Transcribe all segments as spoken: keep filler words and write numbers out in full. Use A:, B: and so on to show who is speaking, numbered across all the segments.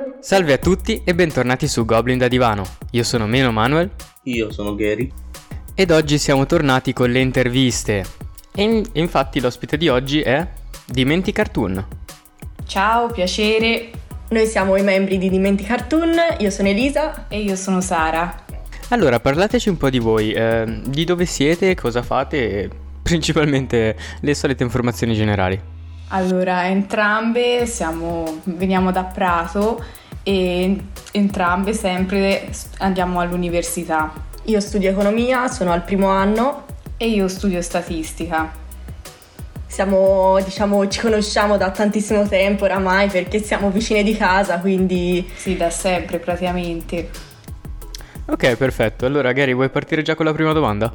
A: Salve a tutti e bentornati su Goblin da Divano. Io sono Meno Manuel.
B: Io sono Gary.
A: Ed oggi siamo tornati con le interviste. E in- infatti l'ospite di oggi è Dimenti Cartoon.
C: Ciao, piacere.
D: Noi siamo i membri di Dimenti Cartoon, io sono Elisa.
C: E io sono Sara.
A: Allora, parlateci un po' di voi, eh, di dove siete, cosa fate e principalmente le solite informazioni generali.
C: Allora, entrambe siamo, veniamo da Prato e entrambe sempre andiamo all'università.
D: Io studio economia, sono al primo anno.
C: E io studio statistica.
D: Siamo, diciamo, ci conosciamo da tantissimo tempo oramai perché siamo vicine di casa, quindi...
C: Sì, da sempre praticamente.
A: Ok, perfetto. Allora, Gary, vuoi partire già con la prima domanda?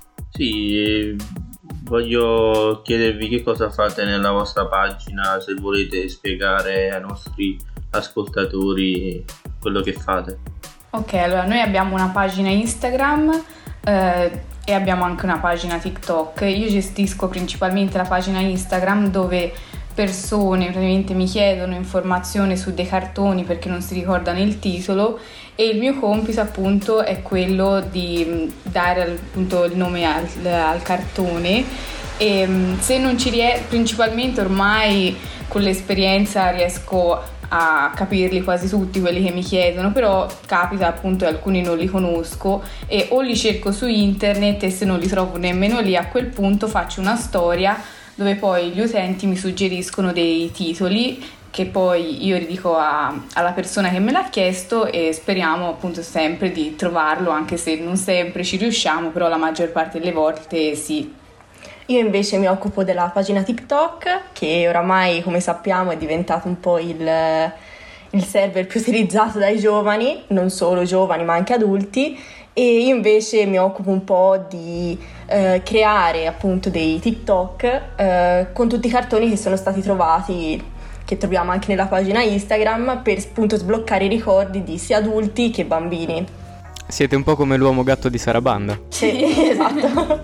B: Sì, voglio chiedervi che cosa fate nella vostra pagina, se volete spiegare ai nostri ascoltatori quello che fate.
C: Ok, allora noi abbiamo una pagina Instagram eh, e abbiamo anche una pagina TikTok. Io gestisco principalmente la pagina Instagram dove persone praticamente mi chiedono informazioni su dei cartoni perché non si ricordano il titolo, e il mio compito appunto è quello di dare appunto il nome al, al cartone. E se non ci riesco, principalmente ormai con l'esperienza riesco a capirli quasi tutti quelli che mi chiedono, però capita appunto che alcuni non li conosco e o li cerco su internet, e se non li trovo nemmeno lì a quel punto faccio una storia dove poi gli utenti mi suggeriscono dei titoli che poi io ridico a, alla persona che me l'ha chiesto, e speriamo appunto sempre di trovarlo, anche se non sempre ci riusciamo, però la maggior parte delle volte sì.
D: Io invece mi occupo della pagina TikTok, che oramai, come sappiamo, è diventato un po' il, il server più utilizzato dai giovani, non solo giovani ma anche adulti, e io invece mi occupo un po' di eh, creare appunto dei TikTok eh, con tutti i cartoni che sono stati trovati, che troviamo anche nella pagina Instagram, per appunto sbloccare i ricordi di sia adulti che bambini.
A: Siete un po' come l'uomo gatto di Sarabanda.
D: Sì, esatto.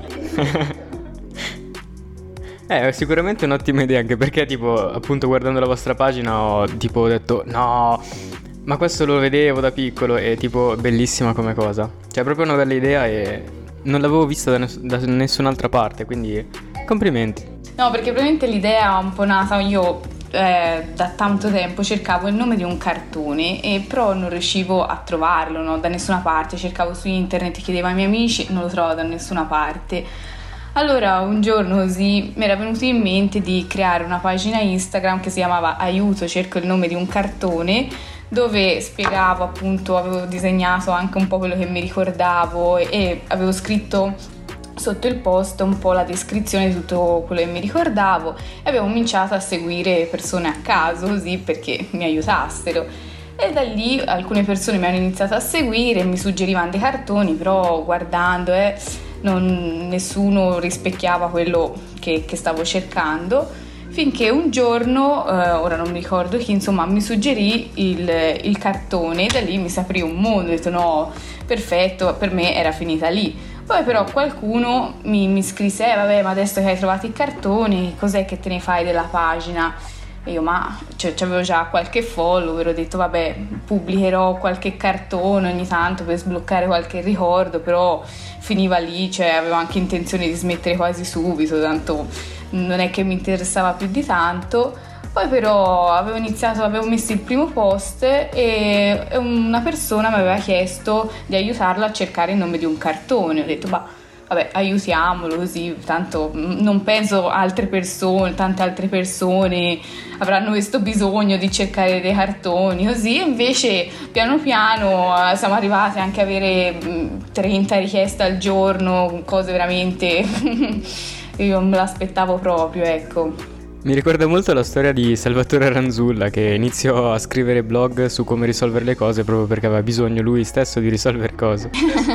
A: Eh, sicuramente è un'ottima idea, anche perché tipo appunto guardando la vostra pagina ho tipo detto no, ma questo lo vedevo da piccolo, e tipo bellissima come cosa. Cioè proprio una bella idea e non l'avevo vista da, ness- da nessun'altra parte, quindi complimenti.
C: No, perché probabilmente l'idea è un po' nata, io eh, da tanto tempo cercavo il nome di un cartone e però non riuscivo a trovarlo, no, da nessuna parte. Cercavo su internet, chiedevo ai miei amici, non lo trovo da nessuna parte. Allora un giorno così mi era venuto in mente di creare una pagina Instagram che si chiamava Aiuto, cerco il nome di un cartone, dove spiegavo appunto, avevo disegnato anche un po' quello che mi ricordavo e avevo scritto sotto il post un po' la descrizione di tutto quello che mi ricordavo, e avevo cominciato a seguire persone a caso così perché mi aiutassero. E da lì alcune persone mi hanno iniziato a seguire e mi suggerivano dei cartoni, però guardando eh, non, nessuno rispecchiava quello che, che stavo cercando, finché un giorno, eh, ora non mi ricordo chi, insomma mi suggerì il, il cartone, e da lì mi si aprì un mondo. Ho detto no, perfetto, per me era finita lì. Poi però qualcuno mi, mi scrisse eh, vabbè, ma adesso che hai trovato i cartoni, cos'è che te ne fai della pagina? E io ma cioè, avevo già qualche follower, ho detto vabbè, pubblicherò qualche cartone ogni tanto per sbloccare qualche ricordo, però finiva lì, cioè avevo anche intenzione di smettere quasi subito, tanto non è che mi interessava più di tanto. Poi però avevo iniziato, avevo messo il primo post e una persona mi aveva chiesto di aiutarla a cercare il nome di un cartone. Ho detto bah, vabbè, aiutiamolo così, tanto non penso altre persone, tante altre persone avranno questo bisogno di cercare dei cartoni così. E invece piano piano siamo arrivati anche a avere trenta richieste al giorno, cose veramente io non me l'aspettavo proprio, ecco.
A: Mi ricorda molto la storia di Salvatore Ranzulla, che iniziò a scrivere blog su come risolvere le cose proprio perché aveva bisogno lui stesso di risolvere cose.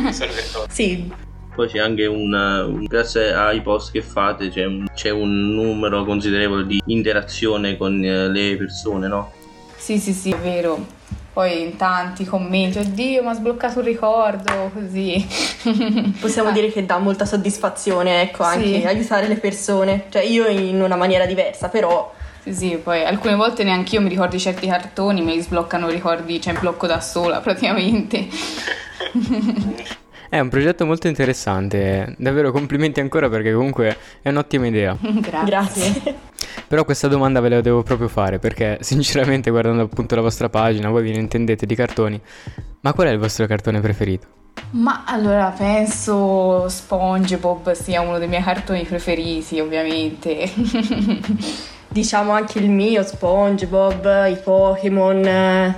D: Sì.
B: Poi c'è anche una, un, grazie ai post che fate c'è un, c'è un numero considerevole di interazione con eh, le persone, no?
C: Sì, sì, sì, è vero. Poi in tanti commenti, oddio, mi ha sbloccato un ricordo, così.
D: Possiamo dire che dà molta soddisfazione, ecco, anche
C: Sì.
D: aiutare le persone. Cioè io in una maniera diversa, però
C: Sì, sì, poi alcune volte neanche io mi ricordo di certi cartoni, me li sbloccano ricordi, cioè mi blocco da sola praticamente.
A: È un progetto molto interessante, davvero complimenti ancora perché comunque è un'ottima idea.
C: Grazie.
D: Grazie.
A: Però questa domanda ve la devo proprio fare perché sinceramente guardando appunto la vostra pagina voi vi ne intendete di cartoni, ma qual è il vostro cartone preferito?
C: Ma allora penso SpongeBob sia uno dei miei cartoni preferiti, ovviamente.
D: Diciamo anche il mio, SpongeBob, i Pokémon, eh,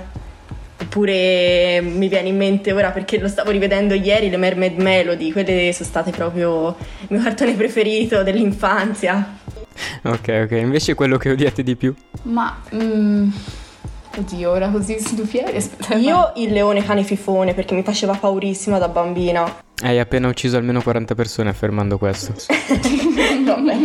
D: oppure mi viene in mente ora perché lo stavo rivedendo ieri, le Mermaid Melody, quelle sono state proprio il mio cartone preferito dell'infanzia.
A: Ok, ok, invece quello che odiate di più?
C: Ma mm, oddio, ora così su due piedi, aspetta.
D: Io il leone cane fifone perché mi faceva paurissima da bambina.
A: Hai appena ucciso almeno quaranta persone affermando questo.
D: Vabbè.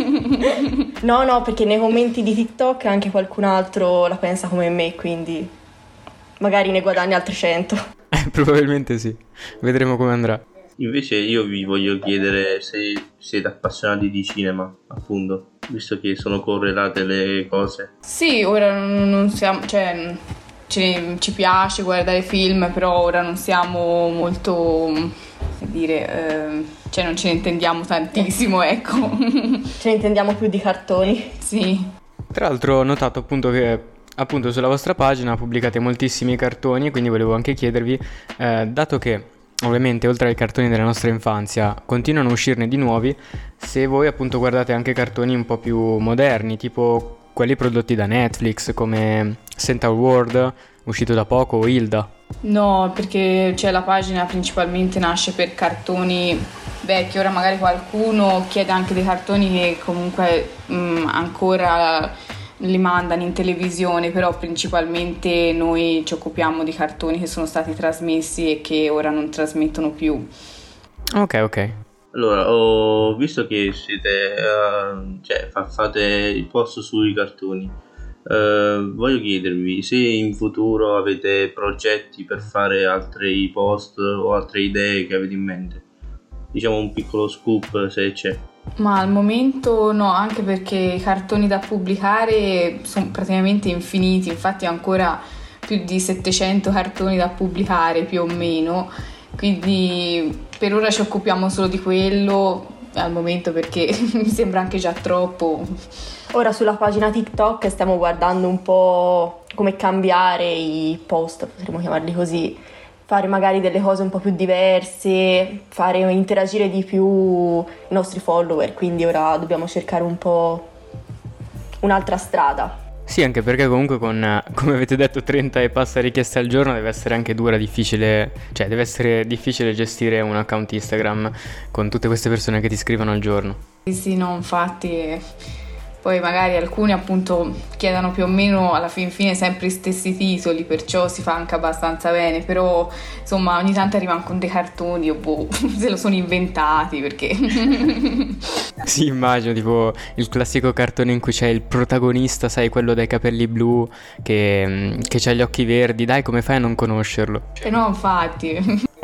D: No, no, perché nei commenti di TikTok anche qualcun altro la pensa come me, quindi magari ne guadagni altri cento.
A: Eh, probabilmente sì, vedremo come andrà.
B: Invece io vi voglio chiedere se siete appassionati di cinema, appunto, visto che sono correlate le cose.
C: Sì, ora non, non siamo, cioè ci, ci piace guardare film, però ora non siamo molto, come dire, eh, cioè non ce ne intendiamo tantissimo, ecco.
D: Ce ne intendiamo più di cartoni.
C: Sì.
A: Tra l'altro ho notato appunto che appunto sulla vostra pagina pubblicate moltissimi cartoni, quindi volevo anche chiedervi, eh, dato che ovviamente oltre ai cartoni della nostra infanzia continuano a uscirne di nuovi, se voi appunto guardate anche cartoni un po' più moderni, tipo quelli prodotti da Netflix come Centaur World, uscito da poco, o Hilda.
C: No, perché cioè, la pagina principalmente nasce per cartoni vecchi, ora magari qualcuno chiede anche dei cartoni che comunque mh, ancora li mandano in televisione, però principalmente noi ci occupiamo di cartoni che sono stati trasmessi e che ora non trasmettono più.
A: Ok, ok.
B: Allora, ho visto che siete, uh, cioè fa- fate il post sui cartoni. Uh, voglio chiedervi se in futuro avete progetti per fare altri post o altre idee che avete in mente. Diciamo un piccolo scoop se c'è.
C: Ma al momento no, anche perché i cartoni da pubblicare sono praticamente infiniti, infatti ancora più di settecento cartoni da pubblicare più o meno, quindi per ora ci occupiamo solo di quello al momento perché mi sembra anche già troppo.
D: Ora sulla pagina TikTok stiamo guardando un po' come cambiare i post, potremmo chiamarli così, fare magari delle cose un po' più diverse, fare interagire di più i nostri follower, quindi ora dobbiamo cercare un po' un'altra strada.
A: Sì, anche perché comunque con, come avete detto, trenta e passa richieste al giorno deve essere anche dura, difficile, cioè deve essere difficile gestire un account Instagram con tutte queste persone che ti scrivono al giorno.
C: Sì, sì, no, infatti poi magari alcuni appunto chiedono più o meno alla fin fine sempre gli stessi titoli, perciò si fa anche abbastanza bene, però insomma ogni tanto arrivano con dei cartoni o boh, se lo sono inventati perché...
A: Sì, immagino, tipo il classico cartone in cui c'è il protagonista, sai, quello dai capelli blu che, che c'ha gli occhi verdi, dai, come fai a non conoscerlo?
C: E no, infatti.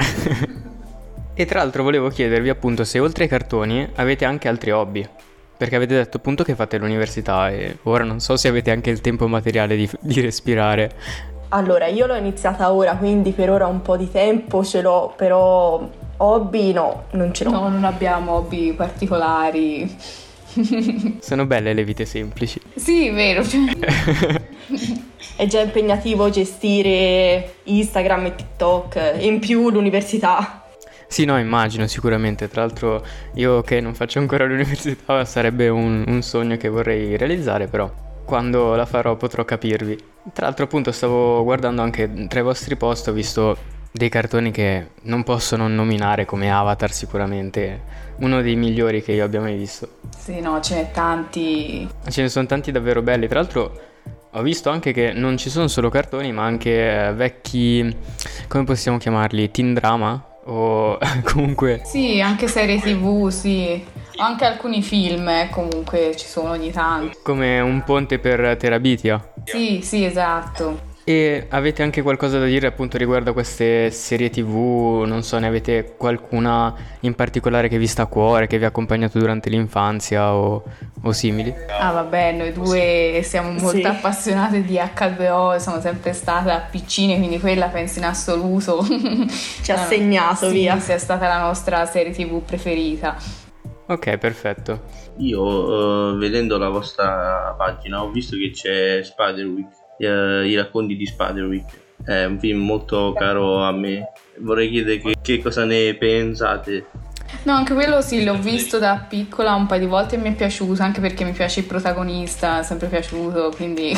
A: E tra l'altro volevo chiedervi appunto se oltre ai cartoni avete anche altri hobby. Perché avete detto appunto che fate l'università e ora non so se avete anche il tempo materiale di, di respirare.
D: Allora, io l'ho iniziata ora, quindi per ora un po' di tempo ce l'ho, però hobby no, non ce l'ho.
C: No, non abbiamo hobby particolari.
A: Sono belle le vite semplici.
C: Sì, vero.
D: È già impegnativo gestire Instagram e TikTok e in più l'università.
A: Sì, no, immagino sicuramente. Tra l'altro io che non faccio ancora l'università sarebbe un, un sogno che vorrei realizzare, però quando la farò potrò capirvi. Tra l'altro appunto stavo guardando anche tra i vostri post, ho visto dei cartoni che non posso non nominare, come Avatar, sicuramente uno dei migliori che io abbia mai visto.
C: Sì, no, ce n'è tanti.
A: Ce ne sono tanti davvero belli. Tra l'altro ho visto anche che non ci sono solo cartoni, ma anche eh, vecchi, come possiamo chiamarli, teen drama? O comunque...
C: Sì, anche serie tv, sì. Anche alcuni film, eh, comunque ci sono ogni tanto.
A: Come Un ponte per Terabitia.
C: Sì, sì, esatto.
A: E avete anche qualcosa da dire appunto riguardo a queste serie tivù? Non so, ne avete qualcuna in particolare che vi sta a cuore, che vi ha accompagnato durante l'infanzia o, o simili?
C: Ah vabbè, noi due siamo molto
D: Sì.
C: appassionate di acca due o, sono sempre state a piccine, quindi quella penso in assoluto
D: Ci ha segnato,
C: sì,
D: via.
C: sia stata la nostra serie tivù preferita.
A: Ok, perfetto.
B: Io, eh, vedendo la vostra pagina, ho visto che c'è Spiderwick, eh, i racconti di Spiderwick. È un film molto caro a me. Vorrei chiedere che, che cosa ne pensate.
C: No, anche quello sì, l'ho visto da piccola un paio di volte e mi è piaciuto, anche perché mi piace il protagonista, è sempre piaciuto, quindi...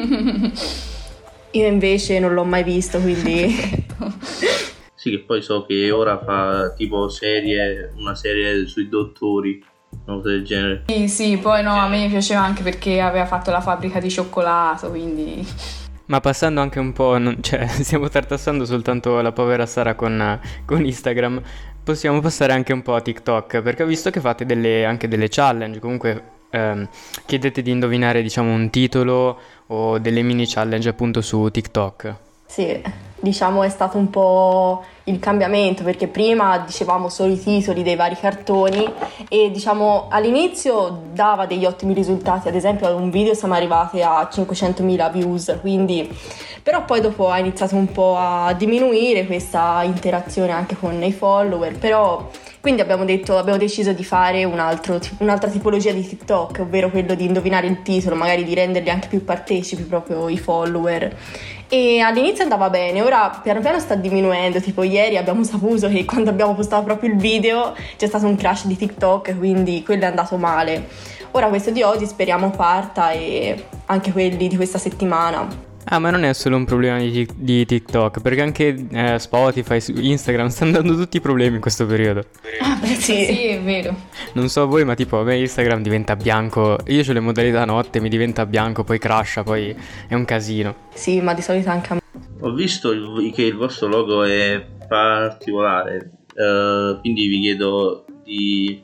D: Io invece non l'ho mai visto, quindi
B: Sì, che poi so che ora fa tipo serie, una serie sui dottori, una cosa del genere.
C: Sì, sì, poi no, a me piaceva anche perché aveva fatto la fabbrica di cioccolato, quindi...
A: Ma passando anche un po', non- cioè stiamo tartassando soltanto la povera Sara con, con Instagram, possiamo passare anche un po' a TikTok, perché ho visto che fate delle, anche delle challenge, comunque ehm, chiedete di indovinare diciamo un titolo o delle mini challenge appunto su TikTok.
D: sì, diciamo è stato un po' il cambiamento, perché prima dicevamo solo i titoli dei vari cartoni e diciamo all'inizio dava degli ottimi risultati, ad esempio ad un video siamo arrivati a cinquecentomila views, quindi però poi dopo ha iniziato un po' a diminuire questa interazione anche con i follower, però quindi abbiamo detto, abbiamo deciso di fare un altro, un'altra tipologia di TikTok, ovvero quello di indovinare il titolo, magari di renderli anche più partecipi proprio i follower. E all'inizio andava bene, ora piano piano sta diminuendo, tipo ieri abbiamo saputo che quando abbiamo postato proprio il video c'è stato un crash di TikTok, quindi quello è andato male. Ora questo di oggi speriamo parta e anche quelli di questa settimana.
A: Ah, ma non è solo un problema di, Tik- di TikTok, perché anche eh, Spotify, su Instagram stanno dando tutti i problemi in questo periodo.
D: Sì.
C: Sì, è vero.
A: Non so voi, ma tipo a me Instagram diventa bianco, io ho le modalità notte, mi diventa bianco, poi crasha, poi è un casino.
D: Sì, ma di solito anche a me.
B: Ho visto il- che il vostro logo è particolare, eh, quindi vi chiedo di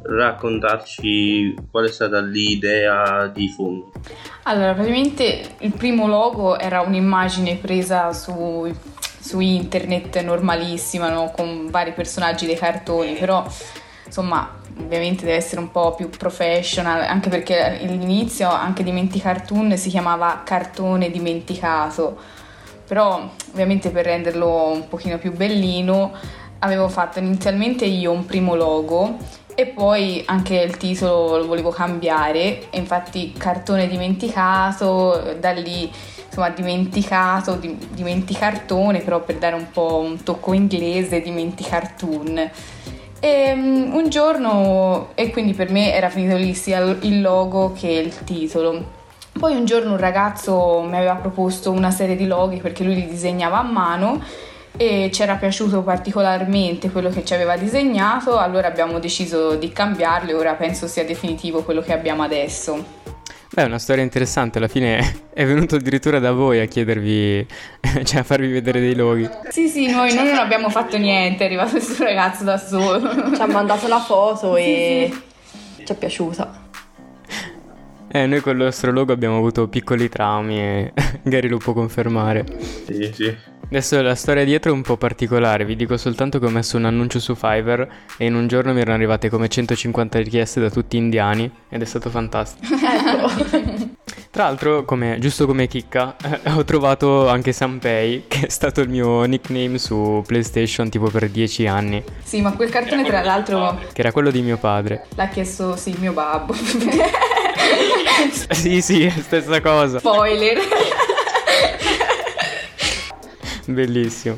B: raccontarci qual è stata l'idea di fondo.
C: Allora, praticamente il primo logo era un'immagine presa su, su internet normalissima, no? Con vari personaggi dei cartoni, però insomma ovviamente deve essere un po' più professional, anche perché all'inizio anche Dimenticartoon si chiamava Cartone Dimenticato, però ovviamente per renderlo un pochino più bellino avevo fatto inizialmente io un primo logo e poi anche il titolo lo volevo cambiare, e infatti Cartone Dimenticato, da lì insomma dimenticato, di, dimenticartone, però per dare un po' un tocco inglese, Dimenticartoon. E um, un giorno, e quindi per me era finito lì sia il logo che il titolo. Poi un giorno un ragazzo mi aveva proposto una serie di loghi perché lui li disegnava a mano e ci era piaciuto particolarmente quello che ci aveva disegnato, allora abbiamo deciso di cambiarlo e ora penso sia definitivo quello che abbiamo adesso.
A: Beh, è una storia interessante, alla fine è venuto addirittura da voi a chiedervi, cioè a farvi vedere dei loghi.
C: Sì, sì, noi, noi non abbiamo fatto niente, è arrivato questo ragazzo da solo.
D: Ci ha mandato la foto e
C: Sì,
D: ci è piaciuta.
A: Eh, noi con il nostro logo abbiamo avuto piccoli traumi e Gary lo può confermare.
B: Sì, sì.
A: Adesso la storia dietro è un po' particolare, vi dico soltanto che ho messo un annuncio su Fiverr e in un giorno mi erano arrivate come centocinquanta richieste da tutti indiani ed è stato fantastico.
D: Ecco.
A: Tra l'altro, come, giusto come chicca, eh, ho trovato anche Sanpei, che è stato il mio nickname su PlayStation tipo per dieci anni,
C: sì, ma quel cartone tra l'altro
A: che era quello di mio padre.
C: l'ha chiesto, sì, mio babbo.
A: Sì, sì, stessa cosa.
C: Spoiler.
A: Bellissimo.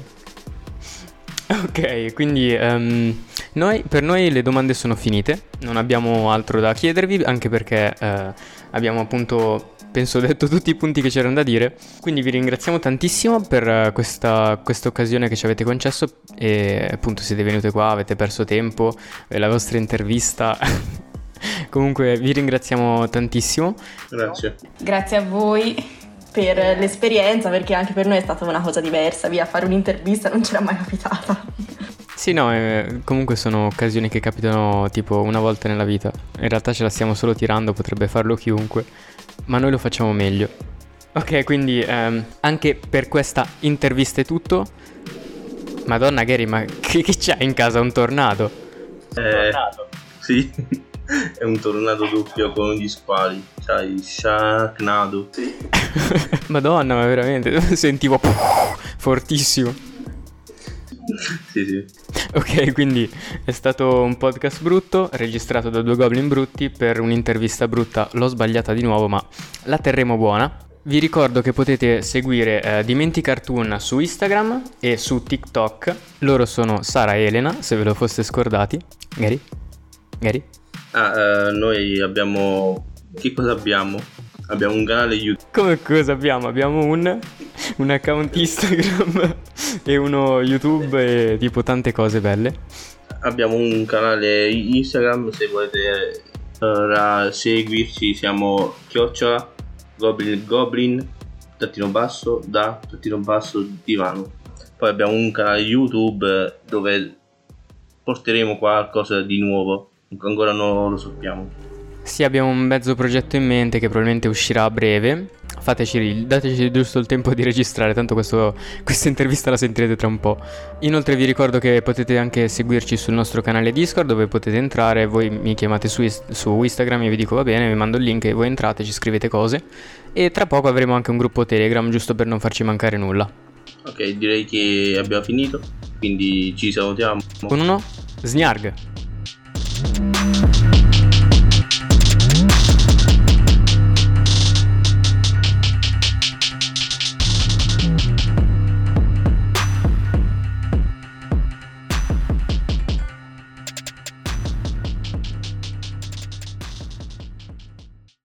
A: Ok, quindi ehm, noi, per noi le domande sono finite, non abbiamo altro da chiedervi, anche perché eh, abbiamo appunto, penso, detto tutti i punti che c'erano da dire. Quindi vi ringraziamo tantissimo per eh, questa questa occasione che ci avete concesso e appunto siete venute qua, avete perso tempo, eh, la vostra intervista. Comunque vi ringraziamo tantissimo.
B: Grazie.
C: Grazie a voi.
D: Per l'esperienza, perché anche per noi è stata una cosa diversa, via, fare un'intervista non c'era mai capitata.
A: Sì, no, eh, comunque sono occasioni che capitano tipo una volta nella vita. In realtà ce la stiamo solo tirando, potrebbe farlo chiunque, ma noi lo facciamo meglio. Ok, quindi ehm, anche per questa intervista è tutto. Madonna Gary, ma che, che c'hai in casa? Un tornado?
B: Eh, sì, è un tornado doppio con gli squali. Sai, Sharknado. Sì.
A: Madonna, ma veramente sentivo fortissimo.
B: Sì, sì.
A: Ok, quindi è stato un podcast brutto, registrato da due goblin brutti per un'intervista brutta. L'ho sbagliata di nuovo, ma la terremo buona. Vi ricordo che potete seguire eh, Dimenti Cartoon su Instagram e su TikTok. Loro sono Sara e Elena, se ve lo foste scordati. Gary? Gary?
B: Ah, eh, noi abbiamo... Che cosa abbiamo? Abbiamo un canale YouTube.
A: Come cosa abbiamo? Abbiamo un, un account Instagram e uno YouTube e tipo tante cose belle.
B: Abbiamo un canale Instagram, se volete uh, seguirci siamo chiocciola goblin goblin trattino basso da trattino basso divano. Poi abbiamo un canale YouTube dove porteremo qualcosa di nuovo, ancora non lo sappiamo.
A: Sì, abbiamo un mezzo progetto in mente che probabilmente uscirà a breve. Fateci, dateci giusto il tempo di registrare, tanto questo, questa intervista la sentirete tra un po'. Inoltre vi ricordo che potete anche seguirci sul nostro canale Discord, dove potete entrare, voi mi chiamate su, su Instagram, io vi dico va bene, vi mando il link e voi entrate, ci scrivete cose. E tra poco avremo anche un gruppo Telegram, giusto per non farci mancare nulla.
B: Ok, direi che abbiamo finito, quindi ci salutiamo.
A: Con uno Snarg.